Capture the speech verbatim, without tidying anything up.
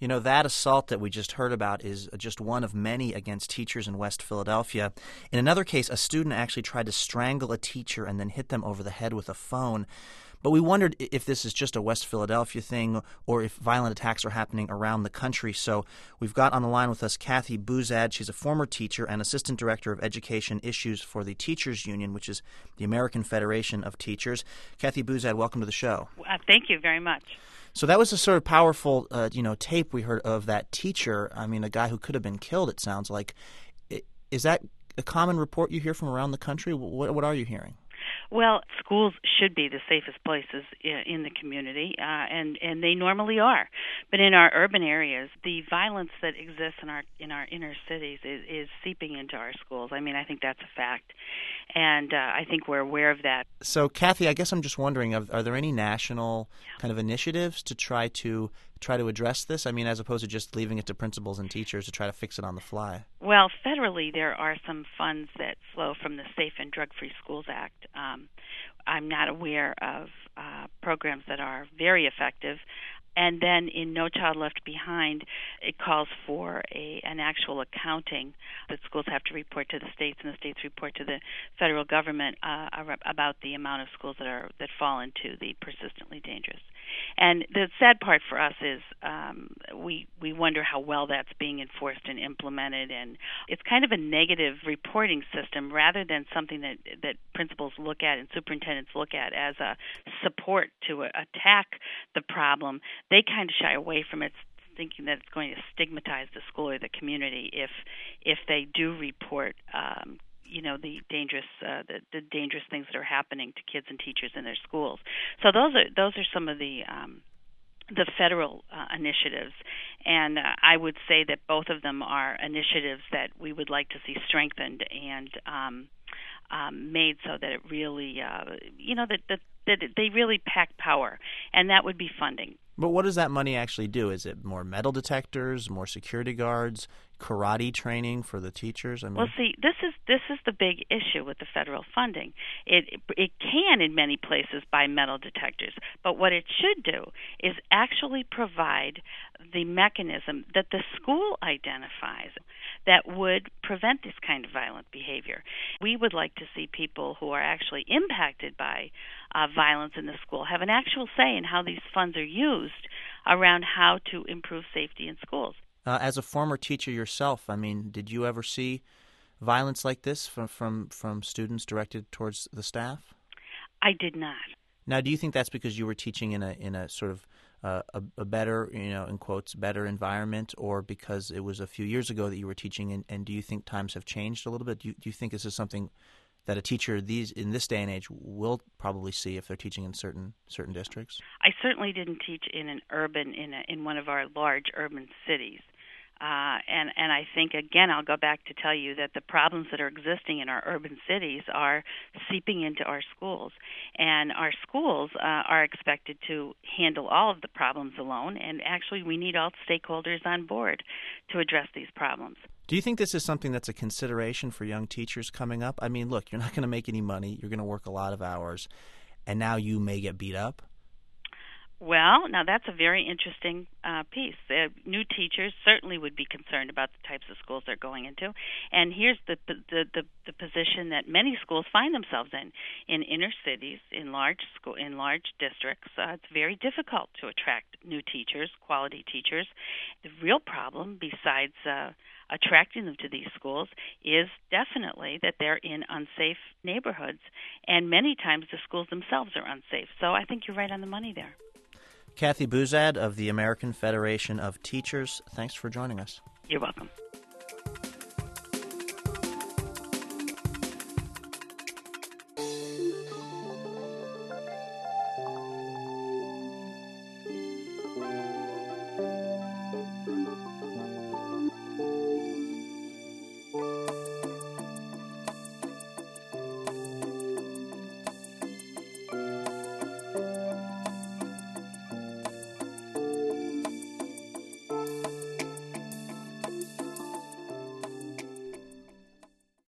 You know, that assault that we just heard about is just one of many against teachers in West Philadelphia. In another case, a student actually tried to strangle a teacher and then hit them over the head with a phone. But we wondered if this is just a West Philadelphia thing or if violent attacks are happening around the country. So we've got on the line with us Kathy Buzad. She's a former teacher and Assistant Director of Education Issues for the Teachers Union, which is the American Federation of Teachers. Kathy Buzad, welcome to the show. Uh, thank you very much. So that was a sort of powerful, uh, you know, tape we heard of that teacher. I mean, a guy who could have been killed, it sounds like. Is that a common report you hear from around the country? What, what are you hearing? Well, schools should be the safest places in the community, uh, and and they normally are. But in our urban areas, the violence that exists in our in our inner cities is, is seeping into our schools. I mean, I think that's a fact, and uh, I think we're aware of that. So, Kathy, I guess I'm just wondering: are, are there any national kind of initiatives to try to try to address this? I mean, as opposed to just leaving it to principals and teachers to try to fix it on the fly. Well, federally, there are some funds that flow from the Safe and Drug-Free Schools Act. Um, I'm not aware of uh, programs that are very effective. And then in No Child Left Behind, it calls for a an actual accounting that schools have to report to the states and the states report to the federal government uh, about the amount of schools that are that fall into the persistently dangerous. And the sad part for us is um, we we wonder how well that's being enforced and implemented, and it's kind of a negative reporting system rather than something that that principals look at and superintendents look at as a support to attack the problem. They kind of shy away from it, thinking that it's going to stigmatize the school or the community if if they do report um, you know, the dangerous uh, the, the dangerous things that are happening to kids and teachers in their schools. So those are those are some of the um, the federal uh, initiatives, and uh, I would say that both of them are initiatives that we would like to see strengthened and um, um, made so that it really, uh, you know, that, that that they really pack power, and that would be funding. But what does that money actually do? Is it more metal detectors, more security guards, karate training for the teachers? I mean, well, see, this is this is the big issue with the federal funding. It it can in many places buy metal detectors, but what it should do is actually provide the mechanism that the school identifies that would prevent this kind of violent behavior. We would like to see people who are actually impacted by uh, violence in the school have an actual say in how these funds are used around how to improve safety in schools. Uh, as a former teacher yourself, I mean, did you ever see violence like this from, from, from students directed towards the staff? I did not. Now, do you think that's because you were teaching in a in a sort of uh, a, a better, you know, in quotes, better environment, or because it was a few years ago that you were teaching, and, and do you think times have changed a little bit? Do you, do you think this is something that a teacher these in this day and age will probably see if they're teaching in certain certain districts? I certainly didn't teach in an urban in a, in one of our large urban cities. Uh, and, and I think, again, I'll go back to tell you that the problems that are existing in our urban cities are seeping into our schools. And our schools uh, are expected to handle all of the problems alone, and actually we need all stakeholders on board to address these problems. Do you think this is something that's a consideration for young teachers coming up? I mean, look, you're not going to make any money. You're going to work a lot of hours, and now you may get beat up. Well, now that's a very interesting uh, piece. Uh, new teachers certainly would be concerned about the types of schools they're going into, and here's the the the, the position that many schools find themselves in: in inner cities, in large school, in large districts. Uh, it's very difficult to attract new teachers, quality teachers. The real problem, besides uh, attracting them to these schools, is definitely that they're in unsafe neighborhoods, and many times the schools themselves are unsafe. So I think you're right on the money there. Kathy Buzad of the American Federation of Teachers, thanks for joining us. You're welcome.